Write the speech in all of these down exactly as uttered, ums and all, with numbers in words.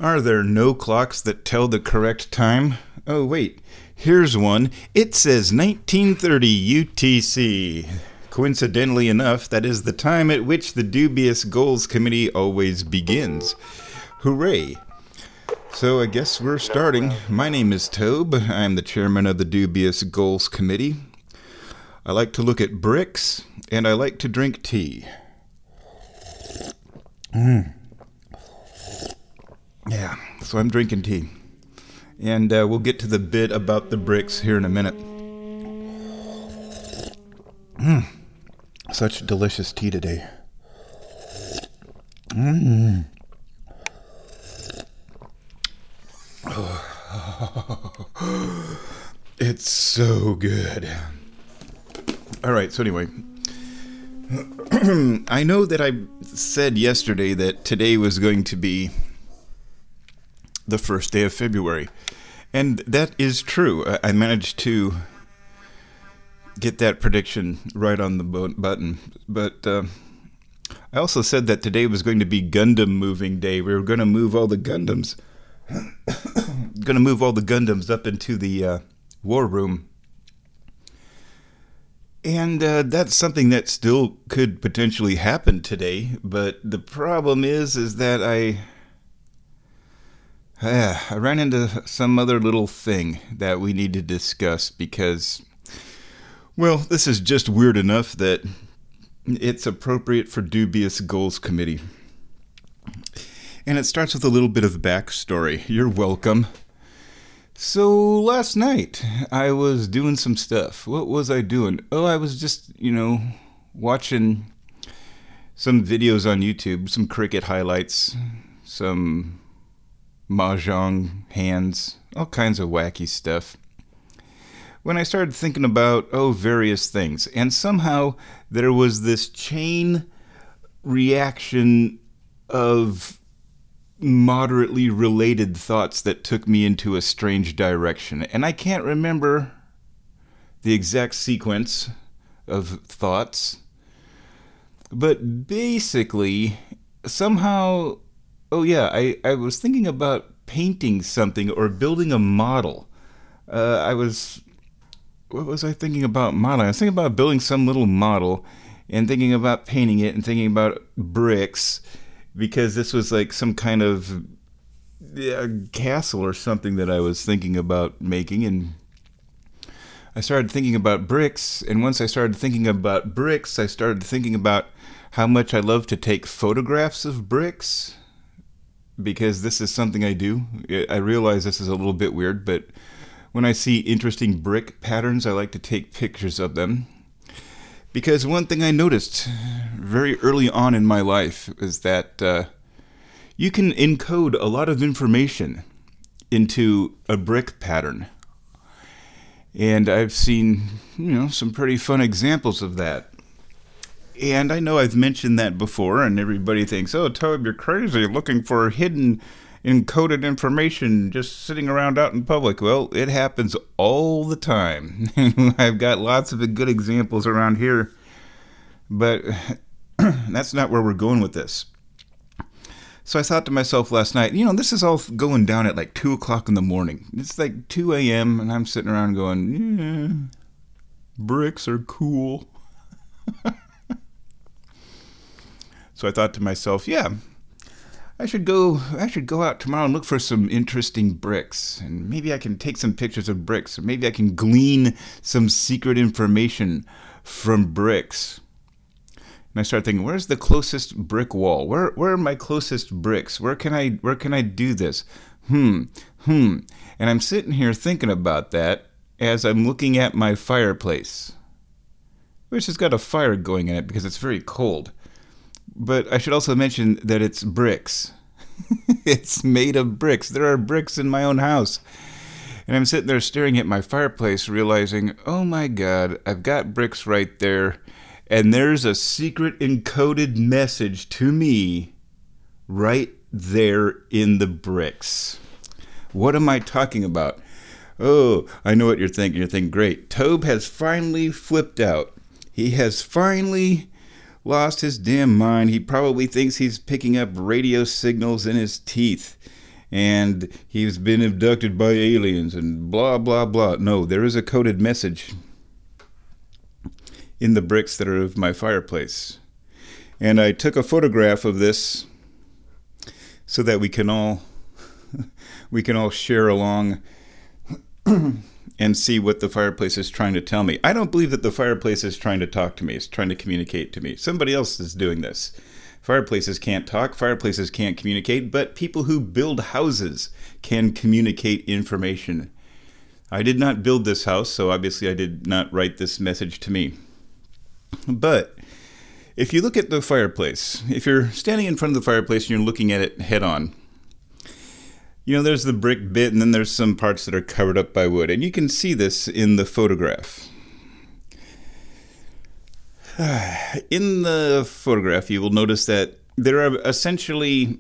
Are there no clocks that tell the correct time? Oh, wait. Here's one. It says nineteen thirty U T C. Coincidentally enough, that is the time at which the Dubious Goals Committee always begins. Hooray. So I guess we're starting. My name is Tobe. I'm the chairman of the Dubious Goals Committee. I like to look at bricks, and I like to drink tea. Mm. Yeah, so I'm drinking tea. And uh, we'll get to the bit about the bricks here in a minute. Mm. Such delicious tea today. Mm. Oh. It's so good. All right, so anyway, I know that I said yesterday that today was going to be the first day of February, and that is true. I managed to get that prediction right on the button, but uh, I also said that today was going to be Gundam moving day. We were going to move all the Gundams, going to move all the Gundams up into the uh, war room. And uh, that's something that still could potentially happen today, but the problem is, is that I, uh, I ran into some other little thing that we need to discuss because, well, this is just weird enough that it's appropriate for Dubious Goals Committee. And it starts with a little bit of backstory. You're welcome. So last night, I was doing some stuff. What was I doing? Oh, I was just, you know, watching some videos on YouTube, some cricket highlights, some mahjong hands, all kinds of wacky stuff. When I started thinking about, oh, various things, and somehow there was this chain reaction of moderately related thoughts that took me into a strange direction. And I can't remember the exact sequence of thoughts. But basically, somehow, oh yeah, I, I was thinking about painting something or building a model. Uh, I was, what was I thinking about modeling? I was thinking about building some little model and thinking about painting it and thinking about bricks, because this was like some kind of uh, castle or something that I was thinking about making. And I started thinking about bricks. And once I started thinking about bricks, I started thinking about how much I love to take photographs of bricks, because this is something I do. I realize this is a little bit weird, but when I see interesting brick patterns, I like to take pictures of them. Because one thing I noticed very early on in my life is that uh, you can encode a lot of information into a brick pattern. And I've seen, you know, some pretty fun examples of that. And I know I've mentioned that before, and everybody thinks, oh, Tobe, you're crazy looking for hidden encoded information just sitting around out in public. Well, it happens all the time. I've got lots of good examples around here, but that's not where we're going with this. So I thought to myself last night, you know, this is all going down at like two o'clock in the morning. It's like two a.m. and I'm sitting around going, yeah, bricks are cool. So I thought to myself, yeah, I should go I should go out tomorrow and look for some interesting bricks, and maybe I can take some pictures of bricks, or maybe I can glean some secret information from bricks. And I started thinking, where's the closest brick wall? Where where are my closest bricks? Where can I where can I do this? Hmm, hmm. And I'm sitting here thinking about that as I'm looking at my fireplace, which has got a fire going in it because it's very cold. But I should also mention that it's bricks. It's made of bricks. There are bricks in my own house. And I'm sitting there staring at my fireplace, realizing, oh my God, I've got bricks right there. And there's a secret encoded message to me right there in the bricks. What am I talking about? Oh, I know what you're thinking. You're thinking, great. Tobe has finally flipped out. He has finally lost his damn mind. He probably thinks he's picking up radio signals in his teeth. and he's been abducted by aliens and blah, blah, blah. No, there is a coded message in the bricks that are of my fireplace. And I took a photograph of this so that we can all we can all share along and see what the fireplace is trying to tell me. I don't believe that the fireplace is trying to talk to me. It's trying to communicate to me. Somebody else is doing this. Fireplaces can't talk. Fireplaces can't communicate. But people who build houses can communicate information. I did not build this house, so obviously I did not write this message to me. But if you look at the fireplace, if you're standing in front of the fireplace and you're looking at it head on, you know, there's the brick bit, and then there's some parts that are covered up by wood. And you can see this in the photograph. In the photograph, you will notice that there are essentially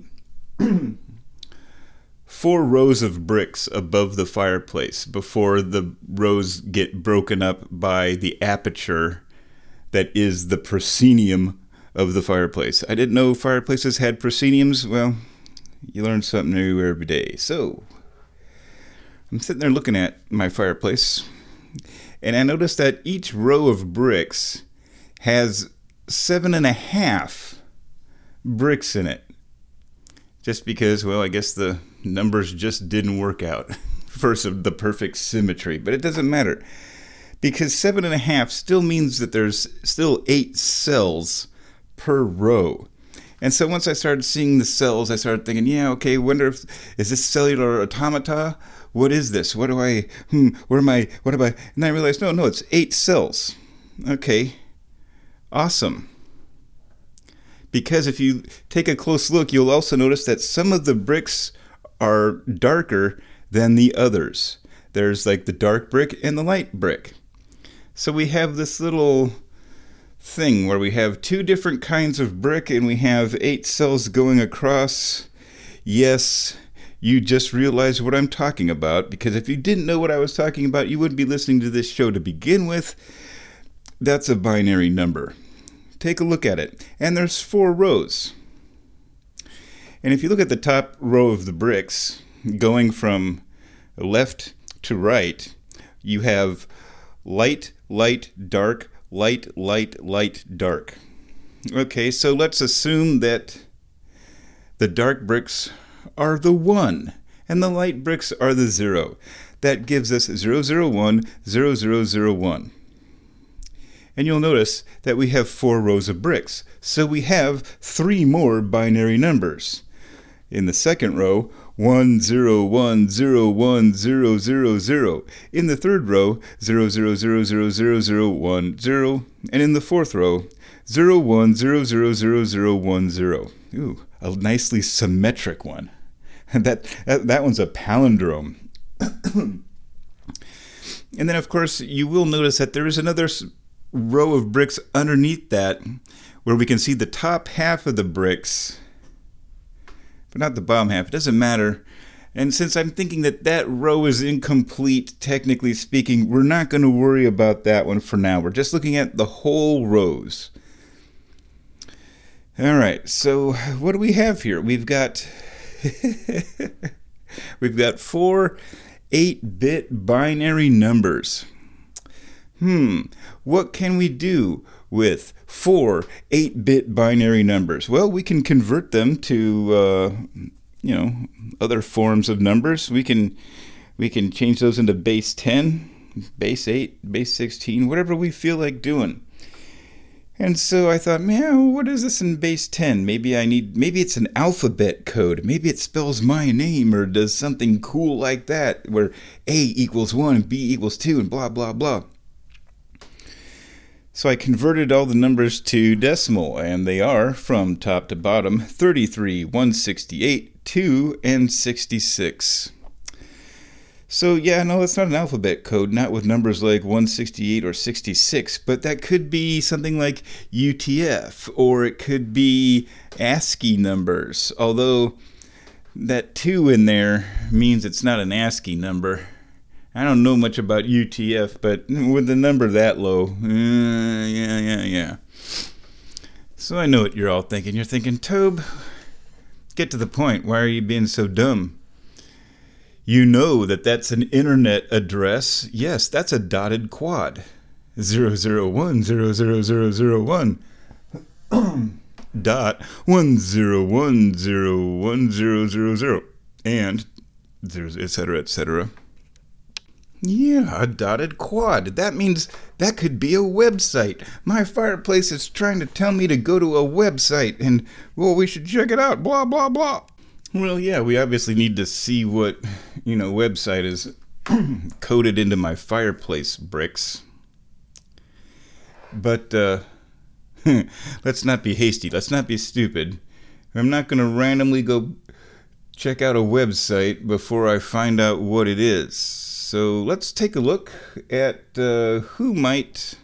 four rows of bricks above the fireplace before the rows get broken up by the aperture that is the proscenium of the fireplace. I didn't know fireplaces had prosceniums. Well, you learn something new every day. So, I'm sitting there looking at my fireplace, and I noticed that each row of bricks has seven and a half bricks in it. Just because, well, I guess the numbers just didn't work out for some, the perfect symmetry. But it doesn't matter, because seven and a half still means that there's still eight cells per row. And so once I started seeing the cells, I started thinking, yeah, okay, wonder if, is this cellular automata? What is this? What do I, hmm, where am I, what am I? And I realized, no, no, it's eight cells. Okay, awesome. Because if you take a close look, you'll also notice that some of the bricks are darker than the others. There's like the dark brick and the light brick. So we have this little thing where we have two different kinds of brick and we have eight cells going across. Yes, you just realized what I'm talking about, because if you didn't know what I was talking about, you wouldn't be listening to this show to begin with. That's a binary number. Take a look at it. And there's four rows. And if you look at the top row of the bricks, going from left to right, you have light, light, dark, light, light, light, dark. Okay, so let's assume that the dark bricks are the one and the light bricks are the zero. That gives us zero zero one, zero zero zero one. And you'll notice that we have four rows of bricks. So we have three more binary numbers. In the second row, one zero one zero one zero zero zero. In the third row, zero zero zero zero zero zero one zero. And in the fourth row, zero one zero zero zero zero one zero. Ooh, a nicely symmetric one. That, that, that one's a palindrome. And then, of course, you will notice that there is another row of bricks underneath that where we can see the top half of the bricks, but not the bottom half. It doesn't matter. And since I'm thinking that that row is incomplete, technically speaking, we're not going to worry about that one for now. We're just looking at the whole rows. All right, so what do we have here? We've got we've got four eight-bit binary numbers. Hmm, what can we do with four eight-bit binary numbers? Well, we can convert them to, uh, you know, other forms of numbers. We can we can change those into base ten, base eight, base sixteen, whatever we feel like doing. And so I thought, man, what is this in base ten? Maybe I need, maybe it's an alphabet code. Maybe it spells my name or does something cool like that, where A equals one, B equals two, and blah, blah, blah. So I converted all the numbers to decimal, and they are, from top to bottom, thirty-three, one hundred sixty-eight, two, and sixty-six. So yeah, no, that's not an alphabet code, not with numbers like one hundred sixty-eight or sixty-six, but that could be something like U T F, or it could be ASCII numbers, although that two in there means it's not an ASCII number. I don't know much about U T F, but with the number that low, uh, yeah, yeah, yeah. So I know what you're all thinking. You're thinking, Tobe, get to the point. Why are you being so dumb? You know that that's an internet address. Yes, that's a dotted quad. zero zero one zero zero zero zero one dot one zero one zero one zero zero zero and et cetera, et cetera. Yeah, a dotted quad. That means that could be a website. My fireplace is trying to tell me to go to a website and, well, we should check it out, blah, blah, blah. Well, yeah, we obviously need to see what, you know, website is coded into my fireplace bricks. But, uh, let's not be hasty. Let's not be stupid. I'm not going to randomly go check out a website before I find out what it is. So let's take a look at uh, who might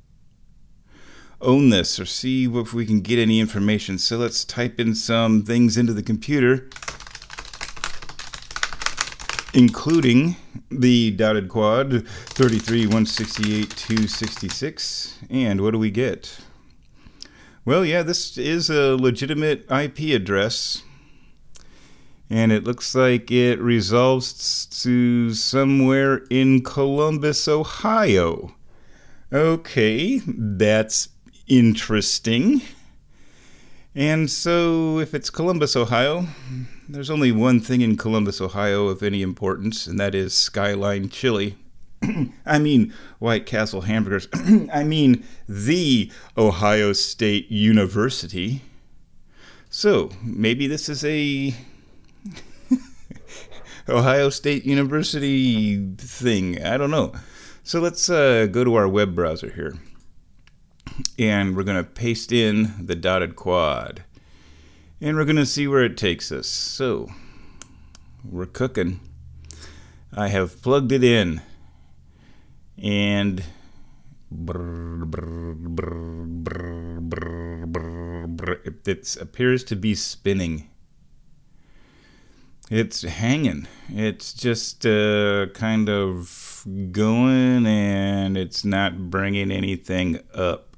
own this or see if we can get any information. So let's type in some things into the computer, including the dotted quad thirty-three one sixty-eight two sixty-six. And what do we get? Well, yeah, this is a legitimate I P address. And it looks like it resolves to somewhere in Columbus, Ohio. Okay, that's interesting. And so if it's Columbus, Ohio, there's only one thing in Columbus, Ohio of any importance, and that is Skyline Chili. I mean, White Castle hamburgers. I mean, the Ohio State University. So maybe this is a Ohio State University thing. I don't know. So let's uh, go to our web browser here. And we're going to paste in the dotted quad. And we're going to see where it takes us. So we're cooking. I have plugged it in. And brr, brr, brr, brr, brr, brr, brr, it appears to be spinning. It's hanging. It's just uh, kind of going, and it's not bringing anything up.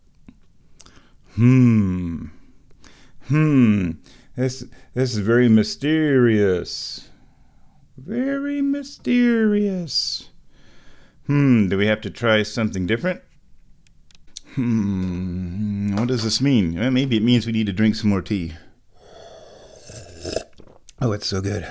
Hmm. Hmm. This this is very mysterious. Very mysterious. Hmm. Do we have to try something different? Hmm. What does this mean? Well, maybe it means we need to drink some more tea. Oh, it's so good.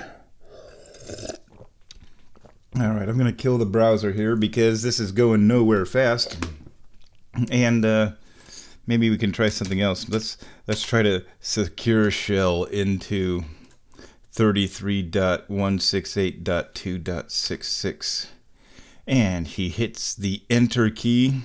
All right, I'm going to kill the browser here because this is going nowhere fast. And uh, maybe we can try something else. Let's let's try to secure shell into thirty-three dot one sixty-eight dot two dot sixty-six. And he hits the enter key.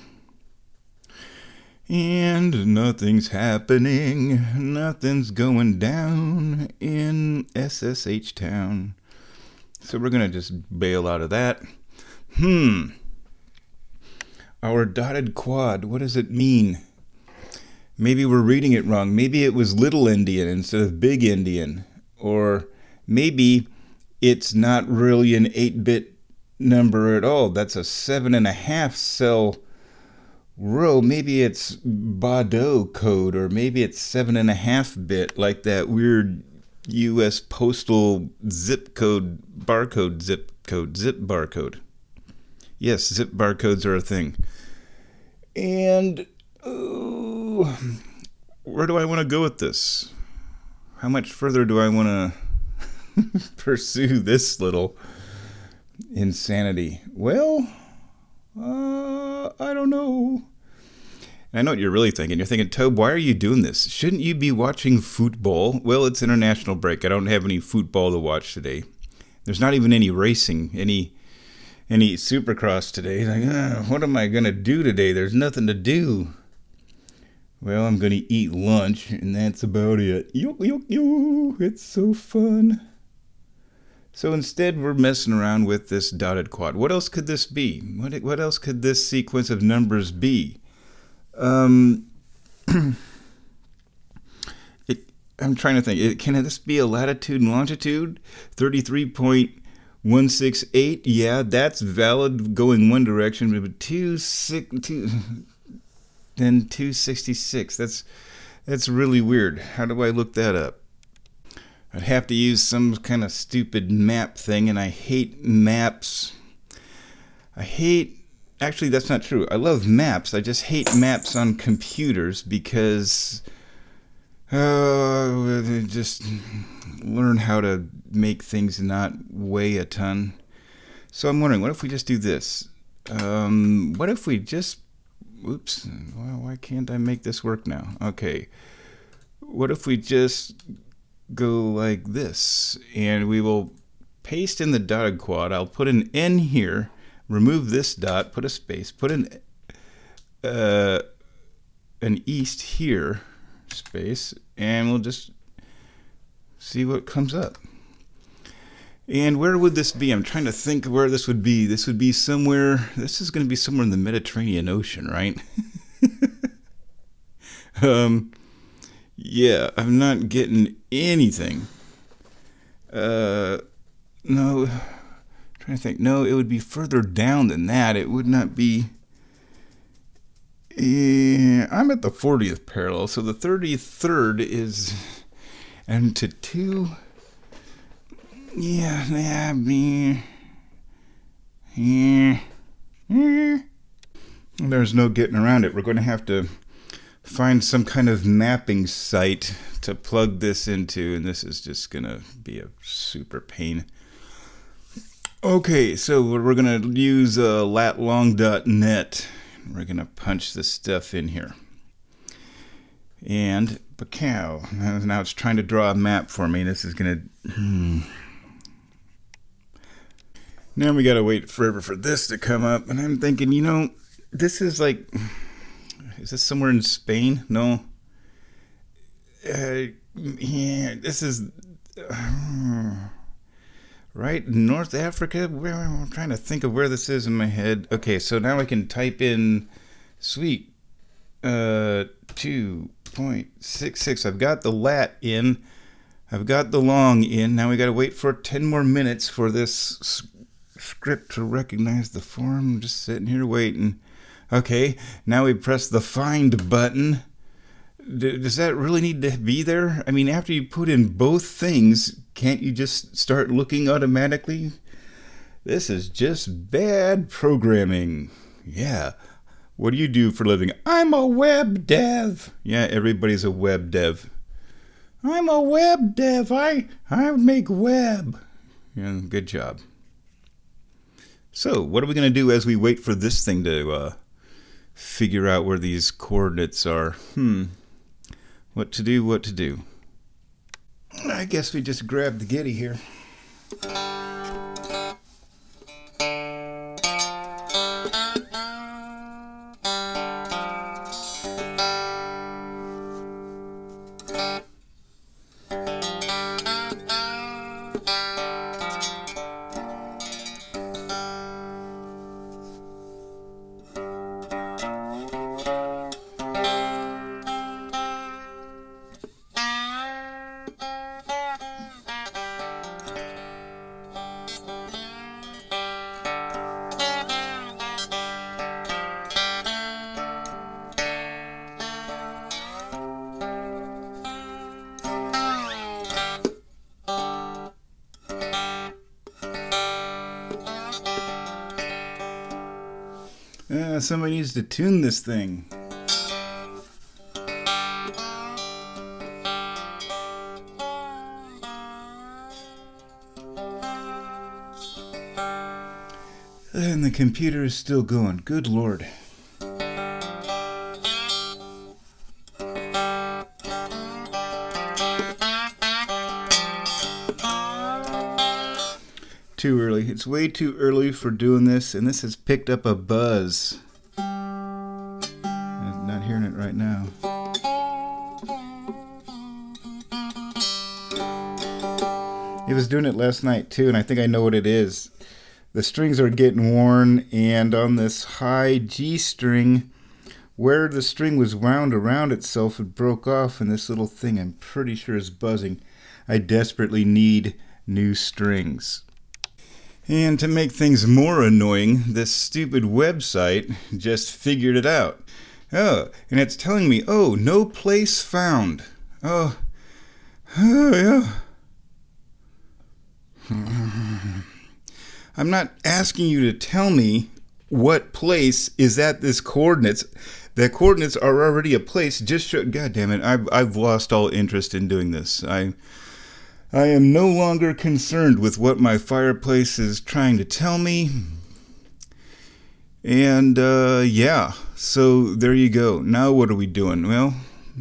And nothing's happening. Nothing's going down in S S H Town. So we're going to just bail out of that. Hmm. Our dotted quad, what does it mean? Maybe we're reading it wrong. Maybe it was little endian instead of big endian. Or maybe it's not really an eight-bit number at all. That's a seven and a half cell row. Maybe it's Baudot code, or maybe it's seven and a half bit, like that weird U S postal zip code, barcode, zip code, zip barcode. Yes, zip barcodes are a thing. And oh, where do I want to go with this? How much further do I want to pursue this little insanity? Well, uh, I don't know. I know what you're really thinking. You're thinking, Tobe, why are you doing this? Shouldn't you be watching football? Well, it's international break. I don't have any football to watch today. There's not even any racing, any any supercross today. Like, ah, what am I going to do today? There's nothing to do. Well, I'm going to eat lunch, and that's about it. Yo, yo, yo, it's so fun. So instead, we're messing around with this dotted quad. What else could this be? What what else could this sequence of numbers be? Um, it, I'm trying to think. It, can this be a latitude and longitude? thirty-three point one six eight. Yeah, that's valid going one direction. But two six two, then two sixty-six. That's that's really weird. How do I look that up? I'd have to use some kind of stupid map thing, and I hate maps. I hate... Actually, that's not true. I love maps. I just hate maps on computers because... Uh, just learn how to make things not weigh a ton. So I'm wondering, what if we just do this? Um, what if we just... Oops. Well, why can't I make this work now? Okay. What if we just go like this? And we will paste in the dotted quad. I'll put an N here. Remove this dot. Put a space. Put an, uh, an east here. Space. And we'll just see what comes up. And where would this be? I'm trying to think where this would be. This would be somewhere, this is going to be somewhere in the Mediterranean Ocean, right? um, yeah, I'm not getting anything. Uh, no, I'm trying to think. No, it would be further down than that. It would not be. Yeah, I'm at the fortieth parallel, so the thirty-third is, and to two. Yeah, yeah, me. Yeah. Yeah. There's no getting around it. We're going to have to find some kind of mapping site to plug this into, and this is just going to be a super pain. Okay, so we're going to use uh, latlong dot net. We're going to punch this stuff in here. And, bacow. Now it's trying to draw a map for me. This is going to... Hmm. Now we gotta wait forever for this to come up, and I'm thinking, you know, this is like, is this somewhere in Spain? No. Uh, yeah, this is uh, right in North Africa. Where, I'm trying to think of where this is in my head. Okay, so now I can type in, sweet, uh, two point six six. I've got the lat in. I've got the long in. Now we gotta wait for ten more minutes for this script to recognize the form. I'm just sitting here waiting. Okay, now we press the find button. D- does that really need to be there? I mean, after you put in both things, can't you just start looking automatically? This is just bad programming. Yeah. What do you do for a living? I'm a web dev. Yeah, everybody's a web dev. I'm a web dev. I, I make web. Yeah, good job. So, what are we going to do as we wait for this thing to uh, figure out where these coordinates are? Hmm. What to do, what to do. I guess we just grab the Getty here. Uh, somebody needs to tune this thing. And the computer is still going. Good Lord. Too early. It's way too early for doing this, and this has picked up a buzz. I'm not hearing it right now. It was doing it last night too, and I think I know what it is. The strings are getting worn, and on this high G string, where the string was wound around itself, it broke off, and this little thing I'm pretty sure is buzzing. I desperately need new strings. And to make things more annoying, this stupid website just figured it out. Oh, and it's telling me, oh, no place found. Oh, oh yeah. I'm not asking you to tell me what place is at this coordinates. The coordinates are already a place. Just show. God damn it! I've I've lost all interest in doing this. I I am no longer concerned with what my fireplace is trying to tell me. And uh, yeah, so there you go. Now what are we doing? Well,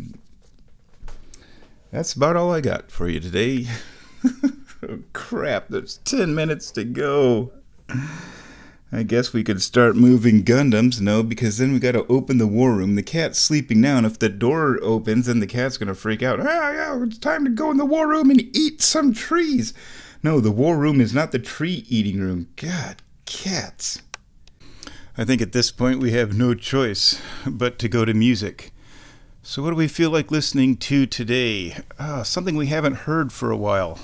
that's about all I got for you today. Oh, crap, there's ten minutes to go. I guess we could start moving Gundams. No, because then we got to open the war room. The cat's sleeping now, and if the door opens, then the cat's going to freak out. Ah, yeah, it's time to go in the war room and eat some trees. No, the war room is not the tree-eating room. God, cats. I think at this point we have no choice but to go to music. So what do we feel like listening to today? Ah, something we haven't heard for a while.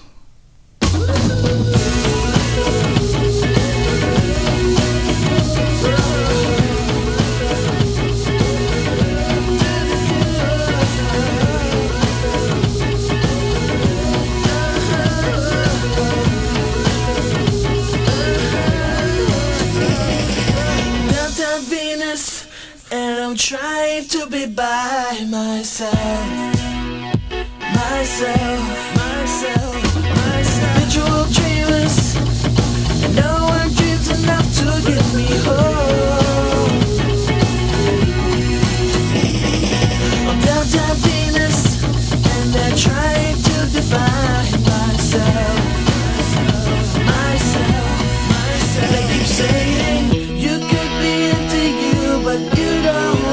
I'm trying to be by myself, myself, myself, myself. Individual dreamers, and no one dreams enough to get me home. I'm downtown Venus, and I'm trying to define myself, myself, myself. They keep saying you could be into you, but you don't.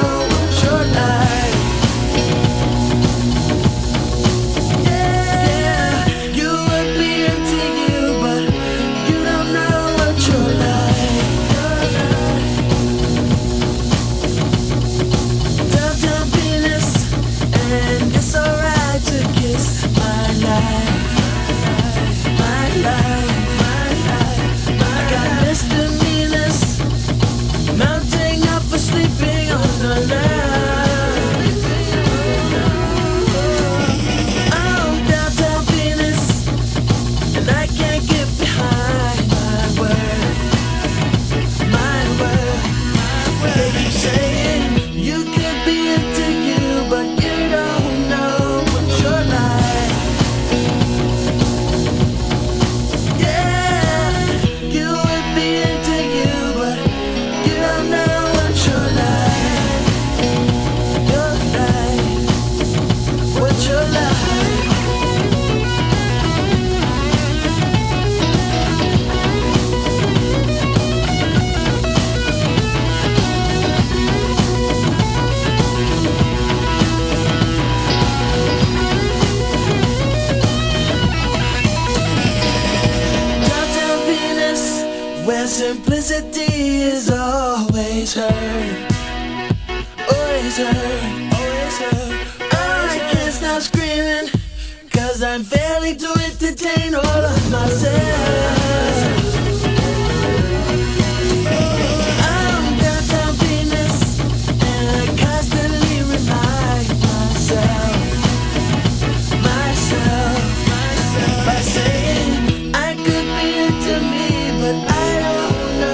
Simplicity is always heard, always heard, always heard. I can't stop screaming, cause I'm failing to entertain all of myself. I'm downtown Venus, and I constantly remind myself, myself, myself, by saying I could be into me, but I don't.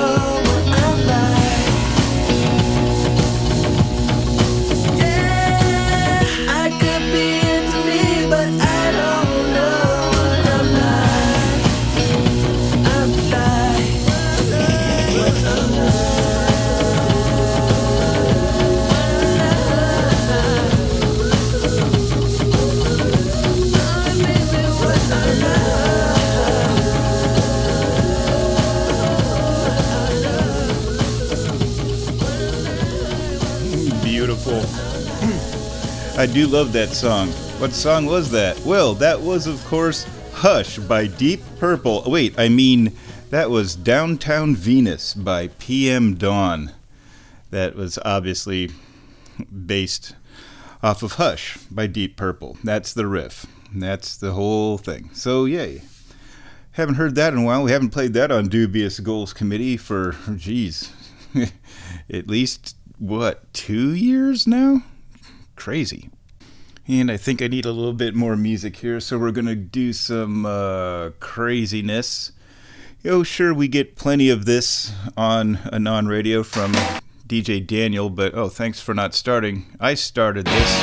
I do love that song. What song was that? Well, that was, of course, Hush by Deep Purple. Wait, I mean, that was Downtown Venus by P M Dawn. That was obviously based off of Hush by Deep Purple. That's the riff. That's the whole thing. So, yay. Haven't heard that in a while. We haven't played that on Dubious Goals Committee for, geez, at least, what, two years now? Crazy. And I think I need a little bit more music here, so we're going to do some uh, craziness. Oh, sure, we get plenty of this on Anon Radio from D J Daniel, but oh, thanks for not starting. I started this.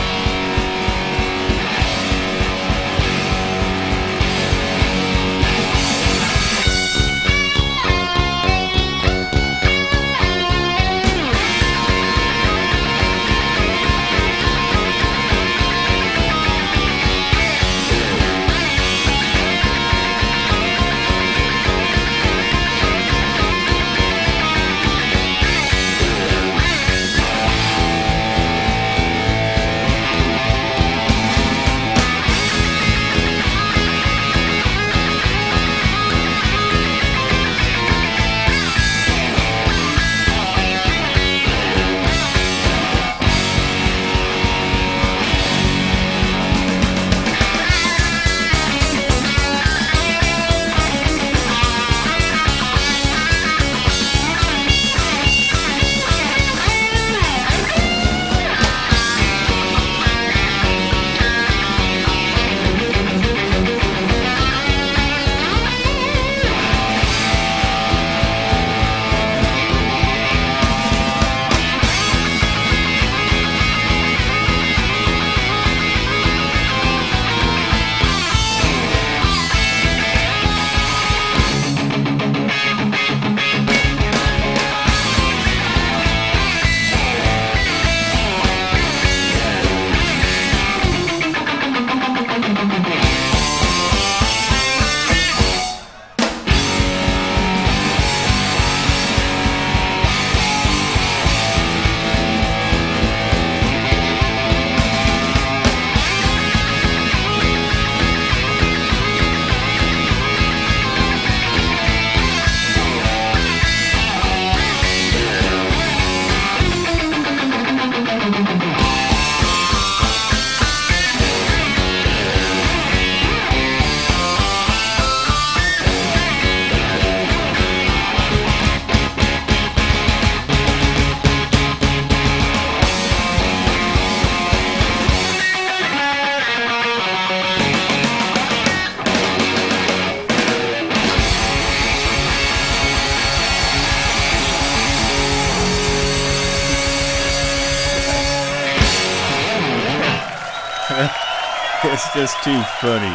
It's just too funny.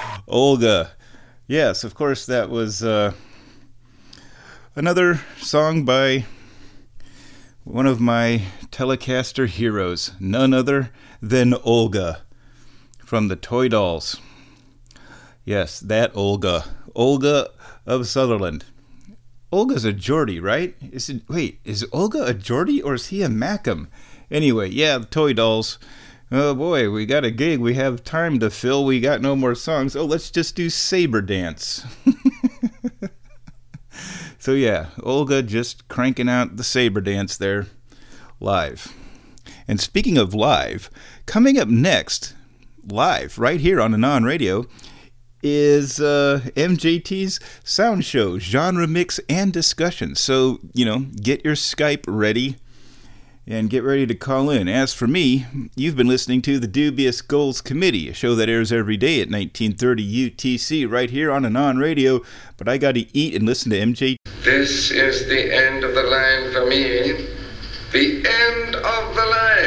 Olga. Yes, of course, that was uh, another song by one of my Telecaster heroes, none other than Olga from the Toy Dolls. Yes, that Olga. Olga of Sutherland. Olga's a Geordie, right? Is it, wait, is Olga a Geordie or is he a Mackem? Anyway, yeah, the Toy Dolls. Oh boy, we got a gig. We have time to fill. We got no more songs. Oh, let's just do Saber Dance. So yeah, Olga just cranking out the Saber Dance there live. And speaking of live, coming up next, live right here on Anon Radio, is uh, M J T's sound show, genre mix and discussion. So, you know, get your Skype ready and get ready to call in. As for me, you've been listening to the Dubious Goals Committee, a show that airs every day at nineteen thirty U T C right here on Anon Radio. But I got to eat and listen to M J. This is the end of the line for me. The end of the line.